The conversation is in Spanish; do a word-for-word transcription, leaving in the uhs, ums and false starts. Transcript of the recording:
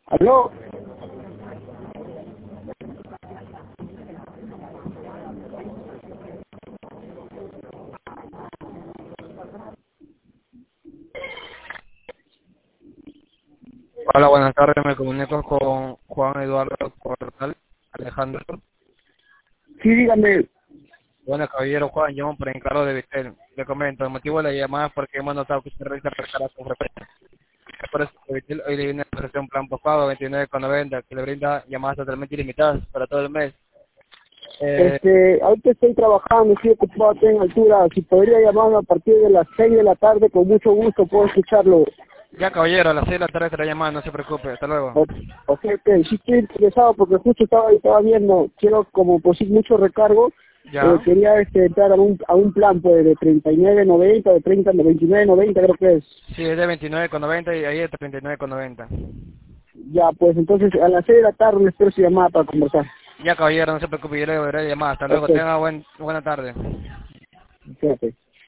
¿Aló? Hola, buenas tardes, me comunico con Juan Eduardo Portal Alejandro. Sí, dígame. Bueno, caballero Juan, llamo por encargo de Vitel. Le comento, el motivo de la llamada es porque hemos notado que usted realiza recargas con frecuencia. Es por eso que Vitel hoy le viene a ofrecer un plan postpago veintinueve con noventa que le brinda llamadas totalmente ilimitadas para todo el mes. Eh, Este, ahorita estoy trabajando, estoy ocupado aquí en altura. Si podría llamarme a partir de las seis de la tarde, con mucho gusto puedo escucharlo. ya, caballero, a las seis de la tarde estará llamada, no se preocupe. Hasta luego. O, o sea que sí estoy interesado porque justo estaba, estaba viendo, quiero como por si mucho recargo, eh, Ya. quería este, entrar a un, a un plan pues de treinta y nueve noventa, de treinta, veintinueve noventa creo que es. Sí, es de veintinueve con noventa y ahí es de treinta y nueve con noventa. Ya, pues entonces a las seis de la tarde les espero su llamada para conversar. Ya, caballero, no se preocupe, yo le volveré a llamar. Hasta luego, Ok, tenga buen, buena tarde. fíjate.